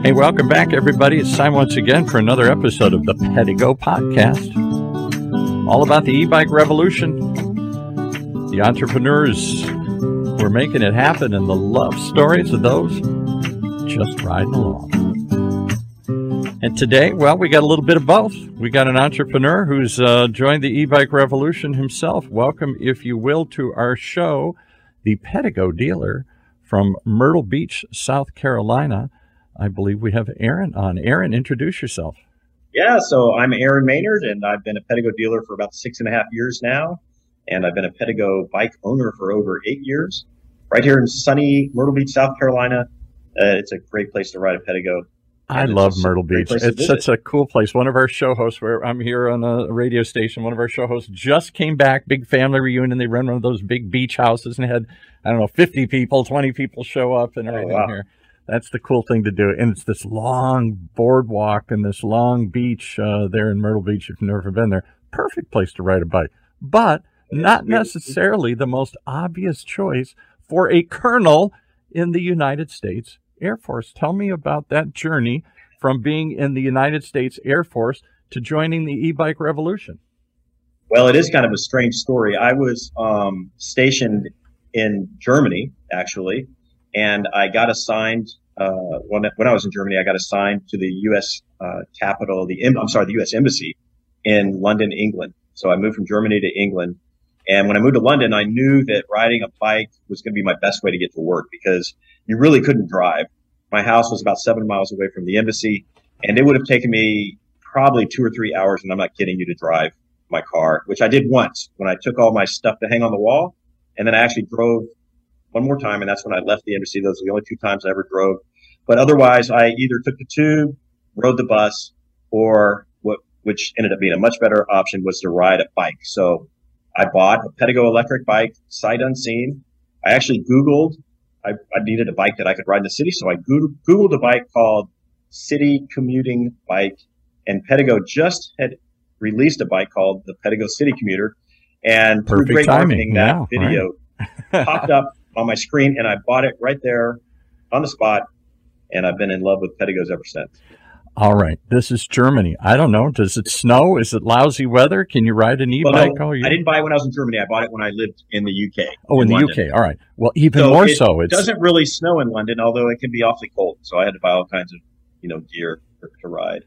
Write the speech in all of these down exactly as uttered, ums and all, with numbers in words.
Hey, welcome back, everybody. It's time once again for another episode of the Pedigo Podcast. All about the e-bike revolution, the entrepreneurs who are making it happen, and the love stories of those just riding along. And today, well, we got a little bit of both. We got an entrepreneur who's uh, joined the e-bike revolution himself. Welcome, if you will, to our show, the Pedigo dealer from Myrtle Beach, South Carolina. I believe we have Aaron on. Aaron, introduce yourself. Yeah, so I'm Aaron Maynard, and I've been a Pedigo dealer for about six and a half years now, and I've been a Pedigo bike owner for over eight years, right here in sunny Myrtle Beach, South Carolina. Uh, it's a great place to ride a Pedigo. I love Myrtle Beach. It's such a cool place. One of our show hosts, where I'm here on a radio station, one of our show hosts just came back, big family reunion. They run one of those big beach houses and had, I don't know, fifty people, twenty people show up and everything. Oh, wow. Here. That's the cool thing to do. And it's this long boardwalk and this long beach uh, there in Myrtle Beach, if you've never been there. Perfect place to ride a bike, but not necessarily the most obvious choice for a colonel in the United States Air Force. Tell me about that journey from being in the United States Air Force to joining the e-bike revolution. Well, it is kind of a strange story. I was um, stationed in Germany, actually, and I got assigned, uh, when, when I was in Germany, I got assigned to the U S uh, capital, the, I'm sorry, the U S Embassy in London, England. So I moved from Germany to England. And when I moved to London, I knew that riding a bike was going to be my best way to get to work because you really couldn't drive. My house was about seven miles away from the embassy, and it would have taken me probably two or three hours, and I'm not kidding you, to drive my car, which I did once when I took all my stuff to hang on the wall. And then I actually drove one more time, and that's when I left the embassy. Those are the only two times I ever drove. But otherwise, I either took the tube, rode the bus, or what, which ended up being a much better option, was to ride a bike. So I bought a Pedigo electric bike, sight unseen. I actually Googled, I, I needed a bike that I could ride in the city. So I Googled, Googled a bike called City Commuting Bike, and Pedigo just had released a bike called the Pedigo City Commuter. And through Perfect great timing. marketing, Yeah, that video right. popped up on my screen, and I bought it right there on the spot. And I've been in love with Pedigos ever since. All right. This is Germany. I don't know. Does it snow? Is it lousy weather? Can you ride an e-bike well, no, all year? I didn't buy it when I was in Germany. I bought it when I lived in the U K. Oh, in, in the London. U K. All right. Well, even so more it so. It doesn't really snow in London, although it can be awfully cold. So I had to buy all kinds of, you know, gear for, to ride.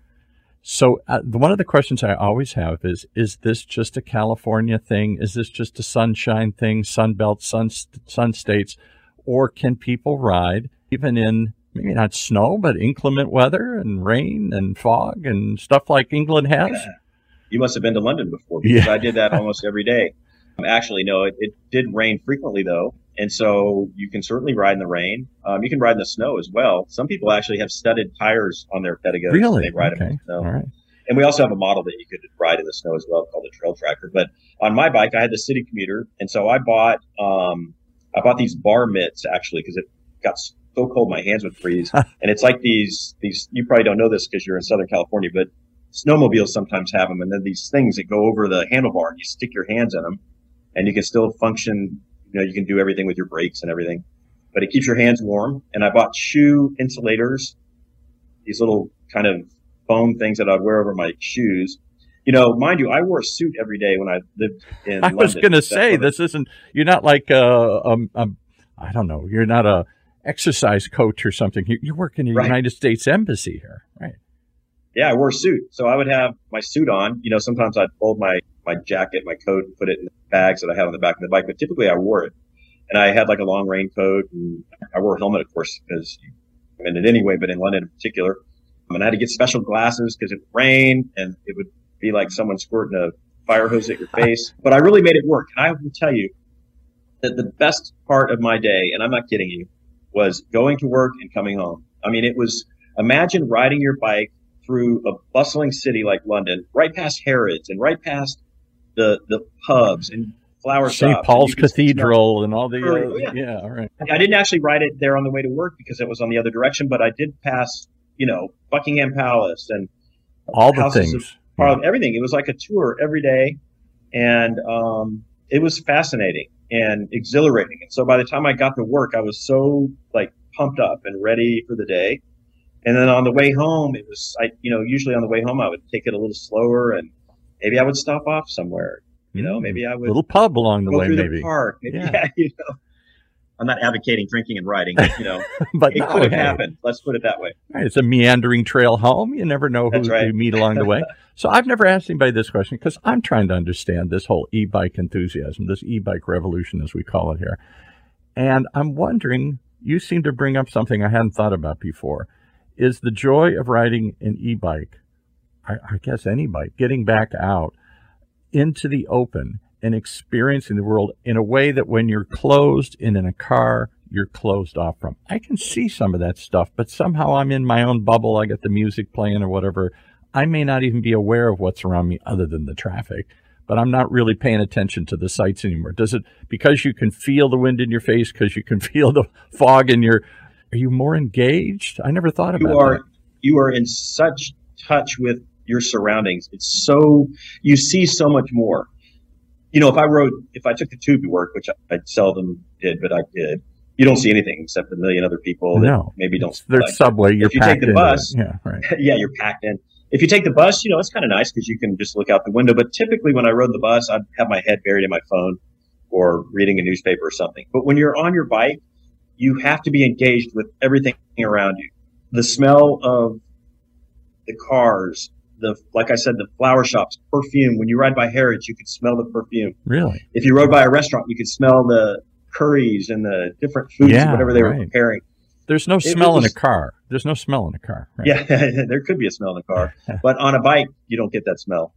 So uh, the, one of the questions I always have is, is this just a California thing? Is this just a sunshine thing, Sunbelt, sun, sun states? Or can people ride even in maybe not snow, but inclement weather and rain and fog and stuff like England has? Yeah. You must have been to London before, because yeah. I did that almost every day. Um, actually, no, it, it did rain frequently, though. And so you can certainly ride in the rain. Um, you can ride in the snow as well. Some people actually have studded tires on their Pedigos. Really? They ride okay. them in the snow. All right. And we also have a model that you could ride in the snow as well called the Trail Tracker. But on my bike, I had the City Commuter. And so I bought, um, I bought these bar mitts, actually, because it got so cold my hands would freeze. And it's like these, these, you probably don't know this because you're in Southern California, but snowmobiles sometimes have them. And then these things that go over the handlebar, and you stick your hands in them, and you can still function. You know, you can do everything with your brakes and everything, but it keeps your hands warm. And I bought shoe insulators, these little kind of foam things that I'd wear over my shoes. You know, mind you, I wore a suit every day when I lived in I London. was going to say, this isn't, you're not like a, um, um, I don't know, you're not a exercise coach or something. You, you work in the right. United States Embassy here, right? Yeah, I wore a suit. So I would have my suit on. You know, sometimes I'd fold my, my jacket, my coat, and put it in the bags that I had on the back of the bike, but typically I wore it. And I had like a long raincoat, and I wore a helmet, of course, because I'm in it anyway, but in London in particular. And I had to get special glasses because it would rain, and it would be like someone squirting a fire hose at your face. But I really made it work. And I will tell you that the best part of my day, and I'm not kidding you, was going to work and coming home. I mean, it was, imagine riding your bike through a bustling city like London, right past Harrods and right past the the pubs and flower shops. Saint Paul's Cathedral and all the, uh, oh, yeah. yeah, all right. I didn't actually ride it there on the way to work because it was on the other direction, but I did pass, you know, Buckingham Palace and all the things. Of, yeah. Everything. It was like a tour every day. And um, it was fascinating and exhilarating. And so by the time I got to work, I was so like pumped up and ready for the day. And then on the way home, it was, I, you know, usually on the way home, I would take it a little slower, and maybe I would stop off somewhere. You know, maybe I would. A little pub along the go way, through maybe. The park. Maybe, yeah. yeah, you know. I'm not advocating drinking and riding, you know. But it no, could have hey. happened. Let's put it that way. Right, it's a meandering trail home. You never know who right. you meet along the way. So I've never asked anybody this question because I'm trying to understand this whole e-bike enthusiasm, this e-bike revolution, as we call it here. And I'm wondering, you seem to bring up something I hadn't thought about before. Is the joy of riding an e-bike, I, I guess any bike, getting back out into the open and experiencing the world in a way that when you're closed and in a car, you're closed off from. I can see some of that stuff, but somehow I'm in my own bubble. I got the music playing or whatever. I may not even be aware of what's around me other than the traffic, but I'm not really paying attention to the sights anymore. Does it, because you can feel the wind in your face, because you can feel the fog in your, are you more engaged? I never thought about you are, that. You are in such touch with your surroundings. It's so, you see so much more. You know, if I rode, if I took the tube to work, which I, I seldom did, but I did, you don't see anything except a million other people that no. maybe don't. There's like subway, you're if you packed take the bus, in. Yeah, right. yeah, you're packed in. If you take the bus, you know, it's kind of nice because you can just look out the window. But typically when I rode the bus, I'd have my head buried in my phone or reading a newspaper or something. But when you're on your bike, you have to be engaged with everything around you. The smell of the cars, the, like I said, the flower shops, perfume. When you ride by Harrods, you could smell the perfume. Really? If you rode by a restaurant, you could smell the curries and the different foods, yeah, whatever they right. were preparing. There's no It smell was, in a car. There's no smell in a car. Right? Yeah, there could be a smell in a car, but on a bike, you don't get that smell.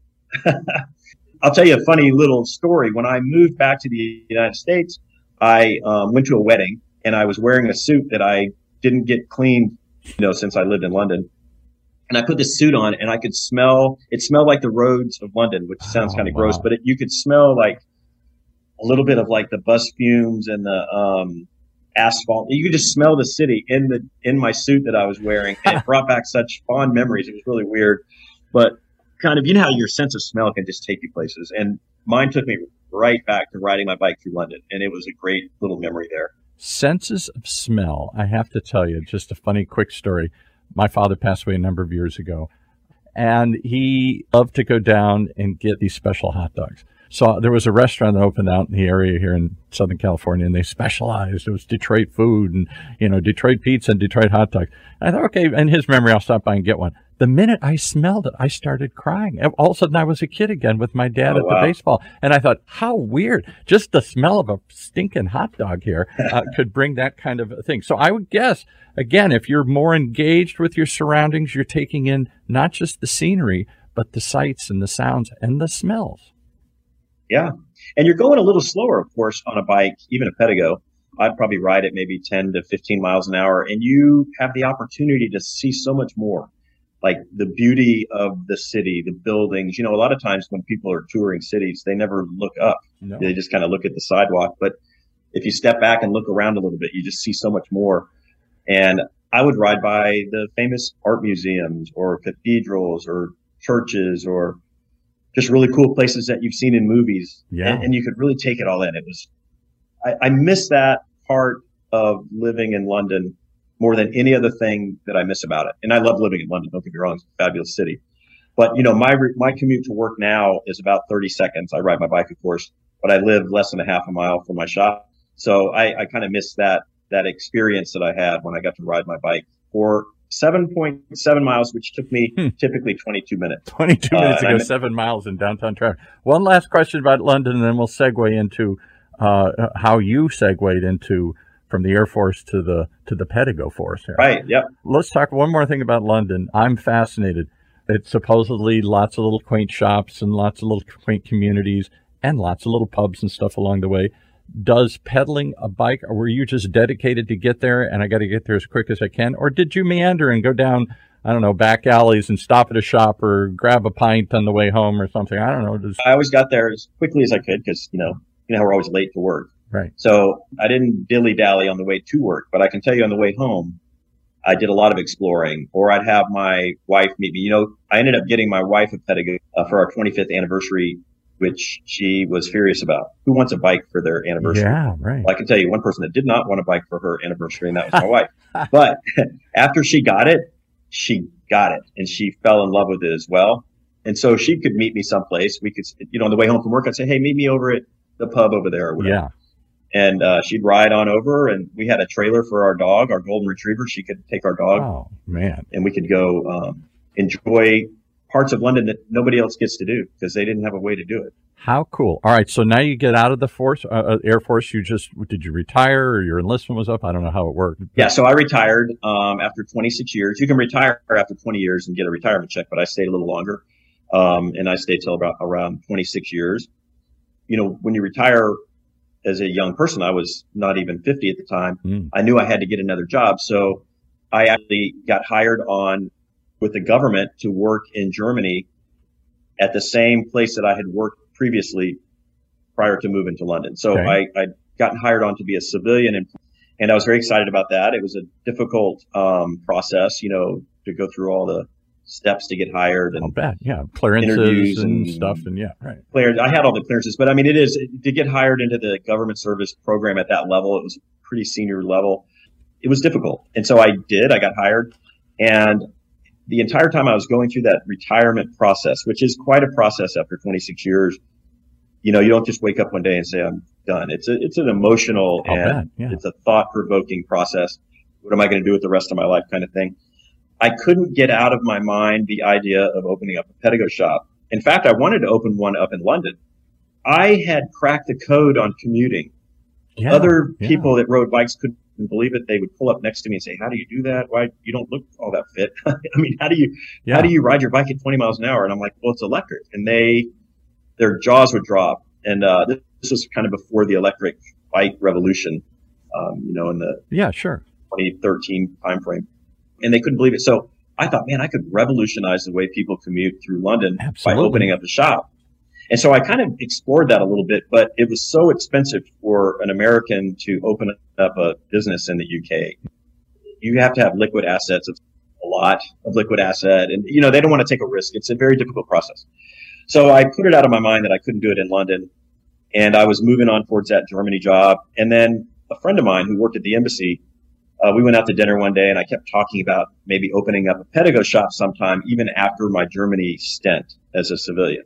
I'll tell you a funny little story. When I moved back to the United States, I um, went to a wedding, and I was wearing a suit that I didn't get cleaned, you know, since I lived in London. And I put this suit on, and I could smell, it smelled like the roads of London, which sounds oh, kind of wow. gross, but it, you could smell like a little bit of like the bus fumes and the um, asphalt. You could just smell the city in the in my suit that I was wearing, and it brought back such fond memories. It was really weird, but kind of, you know how your sense of smell can just take you places. And mine took me right back to riding my bike through London, and it was a great little memory there. Senses of smell. I have to tell you, just a funny quick story. My father passed away a number of years ago, and he loved to go down and get these special hot dogs. So there was a restaurant that opened out in the area here in Southern California, and they specialized. It was Detroit food and, you know, Detroit pizza and Detroit hot dogs. And I thought, okay, in his memory, I'll stop by and get one. The minute I smelled it, I started crying. All of a sudden, I was a kid again with my dad oh, at wow. the baseball. And I thought, how weird. Just the smell of a stinking hot dog here uh, could bring that kind of thing. So I would guess, again, if you're more engaged with your surroundings, you're taking in not just the scenery, but the sights and the sounds and the smells. Yeah. And you're going a little slower, of course, on a bike, even a Pedigo. I'd probably ride at maybe ten to fifteen miles an hour, and you have the opportunity to see so much more. Like the beauty of the city, the buildings. You know, a lot of times when people are touring cities, they never look up. No. They just kind of look at the sidewalk. But if you step back and look around a little bit, you just see so much more. And I would ride by the famous art museums or cathedrals or churches or just really cool places that you've seen in movies. Yeah. And, and you could really take it all in. It was, I, I miss that part of living in London more than any other thing that I miss about it. And I love living in London. Don't get me wrong. It's a fabulous city. But, you know, my my commute to work now is about thirty seconds. I ride my bike, of course, but I live less than a half a mile from my shop. So I, I kind of miss that that experience that I had when I got to ride my bike for seven point seven miles, which took me hmm. typically twenty-two minutes. twenty-two minutes uh, to go seven miles in downtown traffic. One last question about London, and then we'll segue into uh, how you segued into from the Air Force to the to the Pedigo Force here. Right, yep. Let's talk one more thing about London. I'm fascinated. It's supposedly lots of little quaint shops and lots of little quaint communities and lots of little pubs and stuff along the way. Does pedaling a bike, or were you just dedicated to get there and I got to get there as quick as I can? Or did you meander and go down, I don't know, back alleys and stop at a shop or grab a pint on the way home or something? I don't know. Does... I always got there as quickly as I could because, you know, you know, we're always late to work. Right. So I didn't dilly-dally on the way to work, but I can tell you on the way home, I did a lot of exploring, or I'd have my wife meet me. You know, I ended up getting my wife a Pedigo uh, for our twenty-fifth anniversary, which she was furious about. Who wants a bike for their anniversary? Yeah, right. Well, I can tell you one person that did not want a bike for her anniversary, and that was my wife. But after she got it, she got it and she fell in love with it as well. And so she could meet me someplace. We could, you know, on the way home from work, I'd say, hey, meet me over at the pub over there or whatever. Yeah. And uh, she'd ride on over, and we had a trailer for our dog, our golden retriever. She could take our dog. Oh, man. And we could go um, enjoy parts of London that nobody else gets to do because they didn't have a way to do it. How cool. All right. So now you get out of the force, uh, Air Force. You just, did you retire or your enlistment was up? I don't know how it worked. Yeah. So I retired um, after twenty-six years. You can retire after twenty years and get a retirement check, but I stayed a little longer. Um, and I stayed till about around twenty-six years. You know, when you retire as a young person, I was not even fifty at the time. Mm. I knew I had to get another job. So I actually got hired on with the government to work in Germany at the same place that I had worked previously prior to moving to London. So okay. I, I'd gotten hired on to be a civilian, and, and I was very excited about that. It was a difficult um, process, you know, to go through all the steps to get hired and I'll bet. Yeah, clearances and, and stuff, and yeah, right. Clearance. I had all the clearances, but I mean, it is to get hired into the government service program at that level. It was a pretty senior level. It was difficult, and so I did. I got hired, and the entire time I was going through that retirement process, which is quite a process after twenty-six years. You know, you don't just wake up one day and say I'm done. It's a, it's an emotional I'll and bet, yeah. it's a thought-provoking process. What am I going to do with the rest of my life, kind of thing. I couldn't get out of my mind the idea of opening up a Pedigo shop. In fact, I wanted to open one up in London. I had cracked the code on commuting. Yeah, Other yeah. people that rode bikes couldn't believe it. They would pull up next to me and say, how do you do that? Why you don't look all that fit? I mean, how do you yeah. how do you ride your bike at twenty miles an hour? And I'm like, well, it's electric. And they their jaws would drop. And uh, this, this was kind of before the electric bike revolution, um, you know, in the yeah, sure. twenty thirteen timeframe. And they couldn't believe it. So I thought, man, I could revolutionize the way people commute through London Absolutely. by opening up a shop. And so I kind of explored that a little bit, but it was so expensive for an American to open up a business in the U K. You have to have liquid assets, a lot of liquid asset. And, you know, they don't want to take a risk. It's a very difficult process. So I put it out of my mind that I couldn't do it in London. And I was moving on towards that Germany job. And then a friend of mine who worked at the embassy, Uh, we went out to dinner one day and I kept talking about maybe opening up a Pedigo shop sometime, even after my Germany stint as a civilian.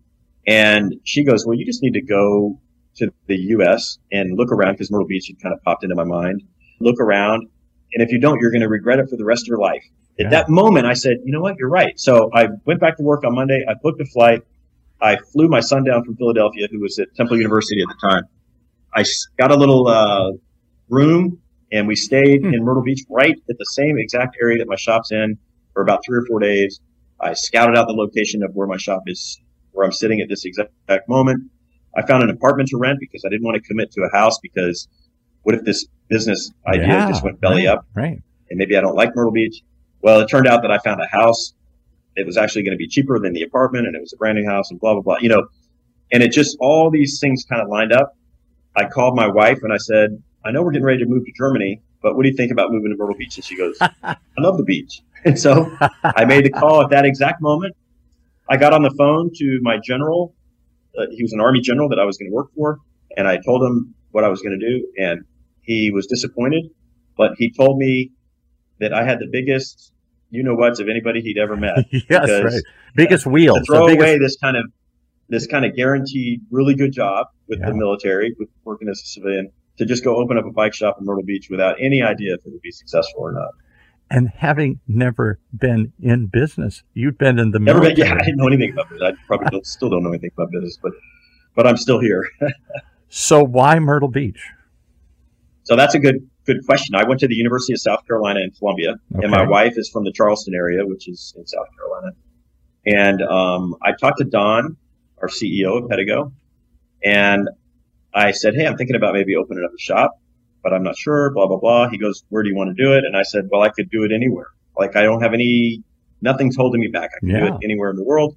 And she goes, well, you just need to go to the U S and look around, because Myrtle Beach had kind of popped into my mind. Look around. And if you don't, you're going to regret it for the rest of your life. Yeah. At that moment, I said, you know what? You're right. So I went back to work on Monday. I booked a flight. I flew my son down from Philadelphia, who was at Temple University at the time. I got a little uh, room. And we stayed hmm. in Myrtle Beach, right at the same exact area that my shop's in, for about three or four days. I scouted out the location of where my shop is, where I'm sitting at this exact moment. I found an apartment to rent because I didn't want to commit to a house, because what if this business idea yeah, just went belly right, up? Right. And maybe I don't like Myrtle Beach. Well, it turned out that I found a house. It was actually going to be cheaper than the apartment, and it was a brand new house, and blah, blah, blah. You know, and it just, all these things kind of lined up. I called my wife and I said, I know we're getting ready to move to Germany, but what do you think about moving to Myrtle Beach? And she goes, I love the beach. And so I made the call at that exact moment. I got on the phone to my general. Uh, he was an Army general that I was going to work for. And I told him what I was going to do. And he was disappointed, but he told me that I had the biggest you-know-whats of anybody he'd ever met. Yes, right. Biggest wheels. To throw biggest... away this kind of, this kind of guaranteed really good job with yeah. the military, with working as a civilian, to just go open up a bike shop in Myrtle Beach without any idea if it would be successful or not. And having never been in business, you've been in the never military. Been, yeah, I didn't know anything about business. I probably don't, still don't know anything about business, but but I'm still here. So why Myrtle Beach? So that's a good good question. I went to the University of South Carolina in Columbia, okay. and my wife is from the Charleston area, which is in South Carolina. And um, I talked to Don, our C E O of Pedigo, and I said, hey, I'm thinking about maybe opening up a shop, but I'm not sure, blah, blah, blah. He goes, where do you want to do it? And I said, well, I could do it anywhere. Like, I don't have any, nothing's holding me back. I can yeah. do it anywhere in the world.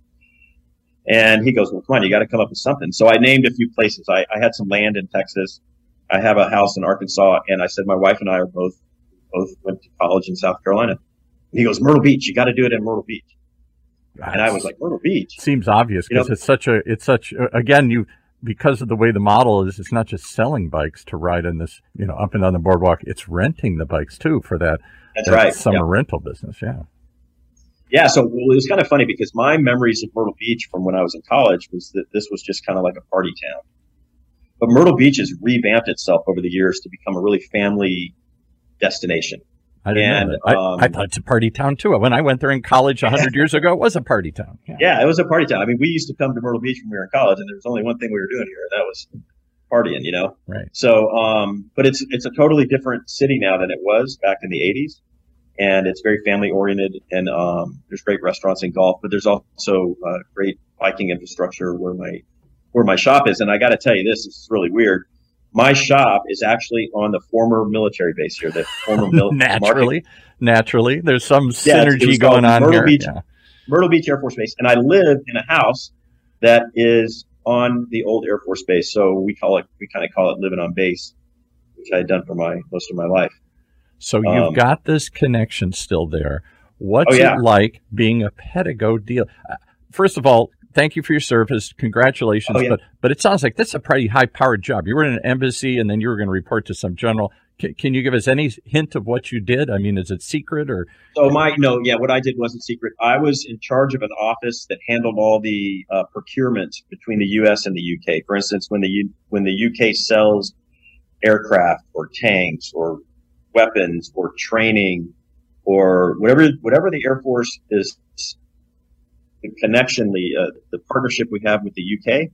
And he goes, well, come on, you got to come up with something. So I named a few places. I, I had some land in Texas. I have a house in Arkansas. And I said, my wife and I are both, both went to college in South Carolina. And he goes, Myrtle Beach, you got to do it in Myrtle Beach. That's, and I was like, Myrtle Beach. Seems obvious, because you know, it's such a, it's such, again, you, because of the way the model is, it's not just selling bikes to ride in this, you know, up and down the boardwalk. It's renting the bikes too for that, That's that right. summer yeah. rental business. Yeah. Yeah, so well, it was kind of funny because my memories of Myrtle Beach from when I was in college was that this was just kind of like a party town. But Myrtle Beach has revamped itself over the years to become a really family destination. I didn't and, know that. I, um, I thought it's a party town too. When I went there in college a hundred years ago, it was a party town. Yeah. yeah, it was a party town. I mean, we used to come to Myrtle Beach when we were in college, and there was only one thing we were doing here, and that was partying, you know? Right. So, um, but it's it's a totally different city now than it was back in the eighties. And it's very family oriented, and um, there's great restaurants and golf, but there's also uh, great biking infrastructure where my where my shop is. And I got to tell you, this, this is really weird. My shop is actually on the former military base here. The former mil- naturally, market. naturally, there's some yeah, synergy going on Myrtle here. Beach, yeah. Myrtle Beach Air Force Base, and I live in a house that is on the old Air Force Base. So we call it, we kind of call it living on base, which I had done for my most of my life. So you've um, got this connection still there. What's oh, yeah. it like being a Pedigo dealer? First of all, thank you for your service. Congratulations. Oh, yeah. But but it sounds like that's a pretty high-powered job. You were in an embassy, and then you were going to report to some general. Can, can you give us any hint of what you did? I mean, is it secret or? So my no, yeah, what I did wasn't secret. I was in charge of an office that handled all the uh, procurement between the U S and the U K. For instance, when the U, when the U K sells aircraft or tanks or weapons or training or whatever whatever the Air Force is, the connection, the uh, the partnership we have with the U K,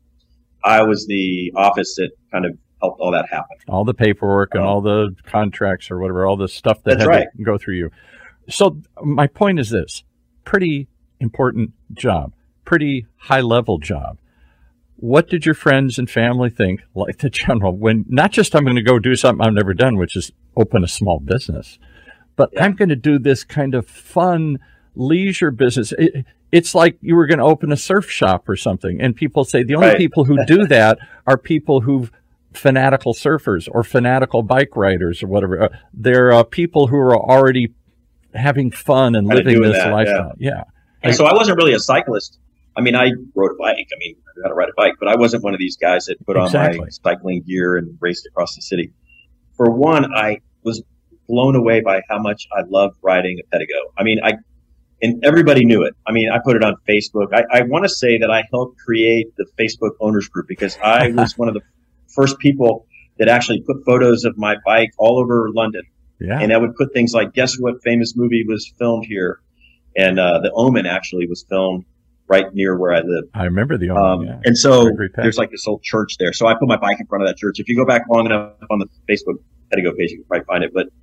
I was the office that kind of helped all that happen. All the paperwork and um, all the contracts or whatever, all the stuff that had right. to go through you. So my point is this, pretty important job, pretty high-level job. What did your friends and family think, like the general, when not just I'm going to go do something I've never done, which is open a small business, but yeah. I'm going to do this kind of fun leisure business. It, it's like you were going to open a surf shop or something. And people say the only right. people who do that are people who've fanatical surfers or fanatical bike riders or whatever. Uh, they're uh, people who are already having fun and kind living this that, lifestyle. Yeah. yeah. And so I wasn't really a cyclist. I mean, I rode a bike. I mean, I knew how to ride a bike, but I wasn't one of these guys that put exactly. on my cycling gear and raced across the city. For one, I was blown away by how much I loved riding a Pedigo. I mean, I, and everybody knew it. I mean, I put it on Facebook. I, I want to say that I helped create the Facebook owners group because I was one of the first people that actually put photos of my bike all over London. Yeah. And I would put things like, guess what famous movie was filmed here? And uh, The Omen actually was filmed right near where I live. I remember The Omen, um, yeah. And so there's like this old church there. So I put my bike in front of that church. If you go back long enough on the Facebook Pedigo page, you can probably find it. But,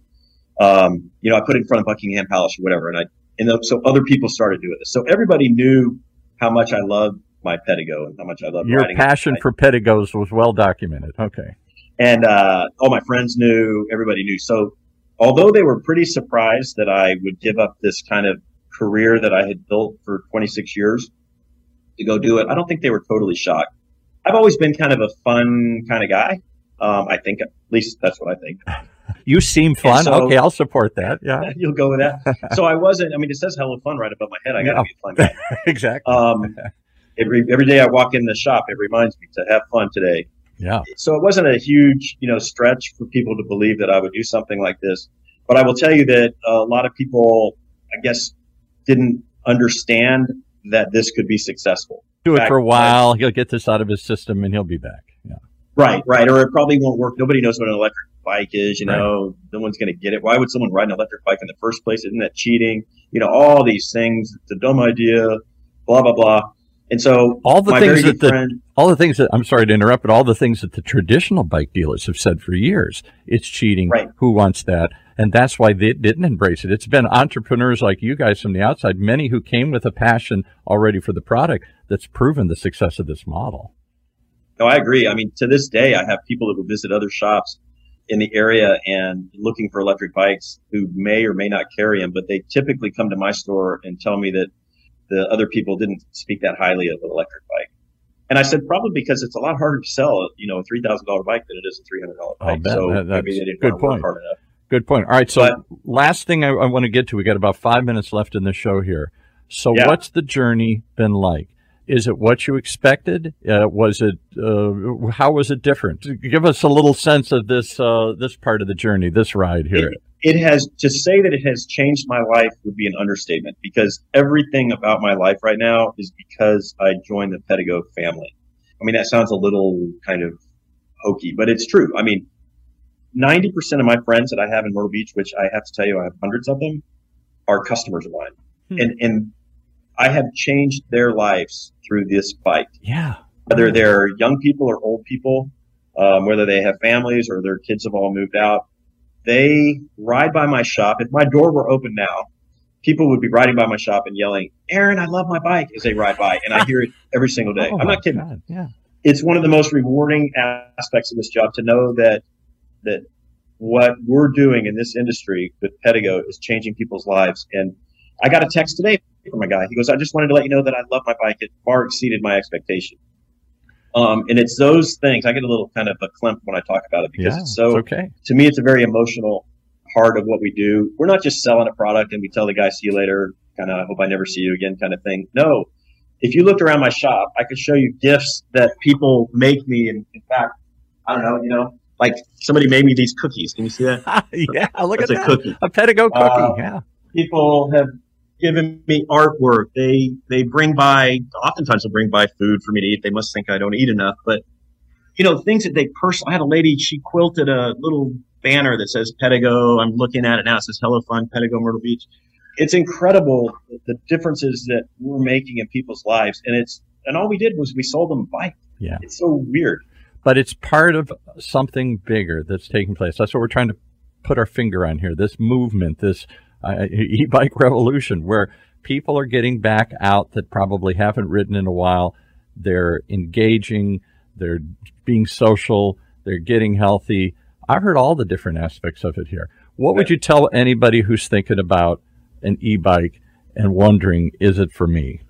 um, you know, I put it in front of Buckingham Palace or whatever. And I, and so other people started doing this. So everybody knew how much I loved my Pedigo and how much I loved Your riding. Your passion for Pedigos was well documented. Okay. And uh, all my friends knew, everybody knew. So although they were pretty surprised that I would give up this kind of career that I had built for twenty-six years to go do it, I don't think they were totally shocked. I've always been kind of a fun kind of guy. Um, I think, at least that's what I think. You seem fun. So, okay, I'll support that. Yeah. You'll go with that. So I wasn't, I mean, it says hell of fun right above my head. I got to yeah. be a fun guy. Exactly. Um, every, every day I walk in the shop, it reminds me to have fun today. Yeah. So it wasn't a huge, you know, stretch for people to believe that I would do something like this. But I will tell you that a lot of people, I guess, didn't understand that this could be successful. Do it for a while. He'll get this out of his system and he'll be back. Yeah. Right, right. Or it probably won't work. Nobody knows what an electric bike is. You know, right. No one's going to get it. Why would someone ride an electric bike in the first place? Isn't that cheating? You know, all these things. It's a dumb idea. Blah blah blah. And so all the my things very that the, friend, all the things that I'm sorry to interrupt, but all the things that the traditional bike dealers have said for years, it's cheating. Right. Who wants that? And that's why they didn't embrace it. It's been entrepreneurs like you guys from the outside, many who came with a passion already for the product, that's proven the success of this model. No, I agree. I mean, to this day, I have people that will visit other shops in the area and looking for electric bikes who may or may not carry them, but they typically come to my store and tell me that the other people didn't speak that highly of an electric bike. And I said, probably because it's a lot harder to sell, you know, a three thousand dollars bike than it is a three hundred dollars bike. Bet. So that, that's maybe they didn't good want to point. work hard enough. Good point. All right. So but, last thing I, I want to get to, we got about five minutes left in the show here. So yeah. what's the journey been like? Is it what you expected? Uh, was it? Uh, how was it different? Give us a little sense of this uh, this part of the journey, this ride here. It, it has to say that it has changed my life would be an understatement, because everything about my life right now is because I joined the Pedigo family. I mean, that sounds a little kind of hokey, but it's true. I mean, ninety percent of my friends that I have in Myrtle Beach, which I have to tell you, I have hundreds of them, are customers of mine. Hmm. And, and I have changed their lives through this bike. Yeah. Whether they're young people or old people, um, whether they have families or their kids have all moved out, they ride by my shop. If my door were open now, people would be riding by my shop and yelling, "Aaron, I love my bike," as they ride by. And I hear it every single day. Oh, I'm not kidding. God. Yeah. It's one of the most rewarding aspects of this job to know that that what we're doing in this industry with Pedigo is changing people's lives. And I got a text today from a guy. He goes, "I just wanted to let you know that I love my bike. It far exceeded my expectation." Um, and it's those things. I get a little kind of a climp when I talk about it, because yeah, it's so, it's okay. To me, it's a very emotional part of what we do. We're not just selling a product and we tell the guy, "See you later," kind of, "I hope I never see you again," kind of thing. No. If you looked around my shop, I could show you gifts that people make me. And in fact, I don't know, you know, like somebody made me these cookies. Can you see that? Yeah, look That's at a that. Cookie. A Pedigo cookie, uh, yeah. People have given me artwork. They they bring by, oftentimes they'll bring by food for me to eat. They must think I don't eat enough. But, you know, things that they personally, I had a lady, she quilted a little banner that says Pedigo. I'm looking at it now. It says "Hello Fun, Pedigo Myrtle Beach." It's incredible the differences that we're making in people's lives. And it's, and all we did was we sold them a bike. Yeah. It's so weird. But it's part of something bigger that's taking place. That's what we're trying to put our finger on here. This movement, this uh, e-bike revolution, where people are getting back out that probably haven't ridden in a while. They're engaging. They're being social. They're getting healthy. I've heard all the different aspects of it here. What would you tell anybody who's thinking about an e-bike and wondering, is it for me?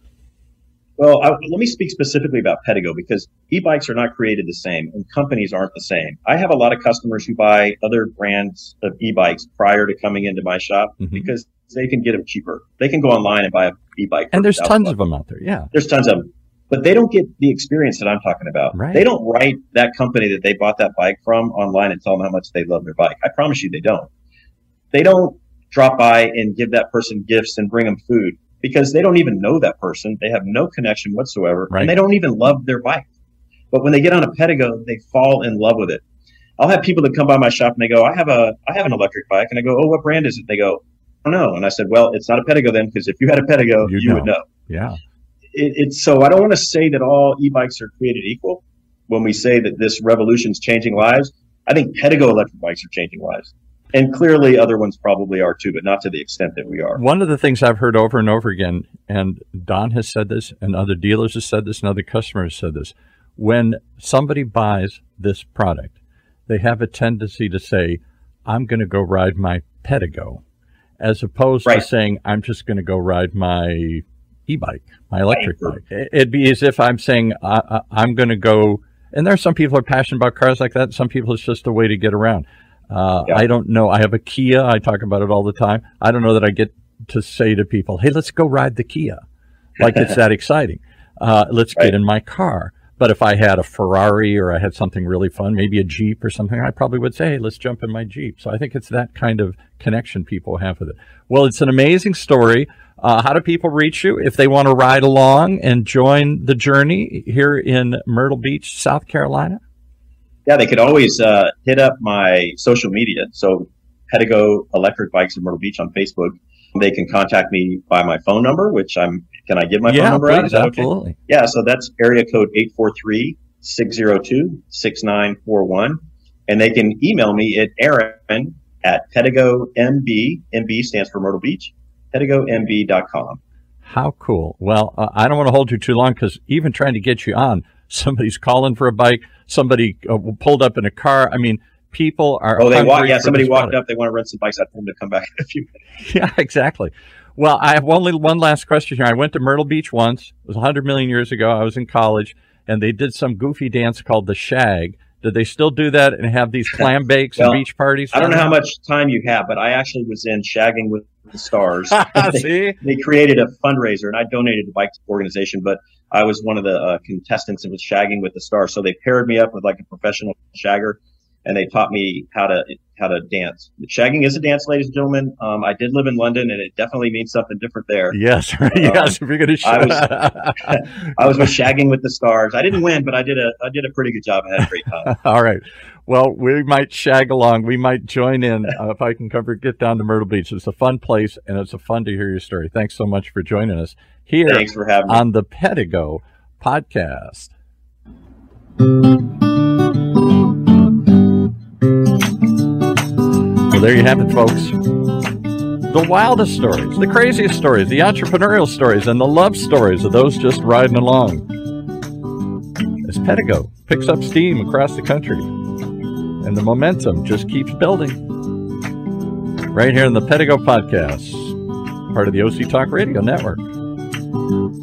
Well, I, let me speak specifically about Pedigo, because e-bikes are not created the same and companies aren't the same. I have a lot of customers who buy other brands of e-bikes prior to coming into my shop, mm-hmm. because they can get them cheaper. They can go online and buy an e-bike. And there's tons bucks. of them out there. Yeah. There's tons of them. But they don't get the experience that I'm talking about. Right. They don't write that company that they bought that bike from online and tell them how much they love their bike. I promise you they don't. They don't drop by and give that person gifts and bring them food, because they don't even know that person. They have no connection whatsoever, right. And they don't even love their bike. But when they get on a Pedigo, they fall in love with it. I'll have people that come by my shop and they go, I have a, I have an electric bike. And I go, "Oh, what brand is it?" They go, "I don't know." And I said, "Well, it's not a Pedigo then, because if you had a Pedigo, you, you know. would know." Yeah. It, it's so I don't want to say that all e-bikes are created equal. When we say that this revolution is changing lives, I think Pedigo electric bikes are changing lives. And clearly other ones probably are too, but not to the extent that we are. One of the things I've heard over and over again, and Don has said this, and other dealers have said this, and other customers have said this, when somebody buys this product, they have a tendency to say, "I'm going to go ride my Pedigo," as opposed right. to saying, "I'm just going to go ride my e-bike, my electric right. bike." It'd be as if I'm saying, I, I, I'm going to go, and there are some people who are passionate about cars like that. Some people, it's just a way to get around. Uh, yeah. I don't know. I have a Kia. I talk about it all the time. I don't know that I get to say to people, "Hey, let's go ride the Kia." Like it's that exciting. Uh, let's right. get in my car. But if I had a Ferrari or I had something really fun, maybe a Jeep or something, I probably would say, "Hey, let's jump in my Jeep." So I think it's that kind of connection people have with it. Well, it's an amazing story. Uh, how do people reach you if they want to ride along and join the journey here in Myrtle Beach, South Carolina? Yeah, they could always uh, hit up my social media. So Pedigo Electric Bikes in Myrtle Beach on Facebook. They can contact me by my phone number, which I'm, can I give my yeah, phone number please, out? Is that absolutely. Okay? Yeah, so that's area code eight four three, six zero two, six nine four one. And they can email me at Aaron at Pedigo M B, M B stands for Myrtle Beach, Pedigo M B dot com. How cool. Well, uh, I don't want to hold you too long, because even trying to get you on, somebody's calling for a bike, somebody uh, pulled up in a car. I mean, people are. Oh, they walk. Yeah, somebody walked up. They want to rent some bikes. I told them to come back in a few minutes. Yeah, exactly. Well, I have one little, one last question here. I went to Myrtle Beach once. It was one hundred million years ago. I was in college, and they did some goofy dance called the shag. Did they still do that and have these clam bakes well, and beach parties? I don't know how much time you have, but I actually was in Shagging with the Stars. See? they, they created a fundraiser, and I donated the bike organization, but I was one of the uh, contestants that was shagging with the stars. So they paired me up with like a professional shagger, and they taught me how to how to dance. Shagging is a dance, ladies and gentlemen. Um, I did live in London, and it definitely means something different there. Yes, yes. Um, if you're going to, I was I was with Shagging with the Stars. I didn't win, but I did a I did a pretty good job. I had a great time. All right. Well, we might shag along. We might join in uh, if I can cover get down to Myrtle Beach. It's a fun place, and it's a fun to hear your story. Thanks so much for joining us here. Thanks for having me on the Pedigo podcast. Well, there you have it, folks. The wildest stories, the craziest stories, the entrepreneurial stories, and the love stories of those just riding along. As Pedigo picks up steam across the country, and the momentum just keeps building. Right here in the Pedigo podcast, part of the O C Talk Radio Network.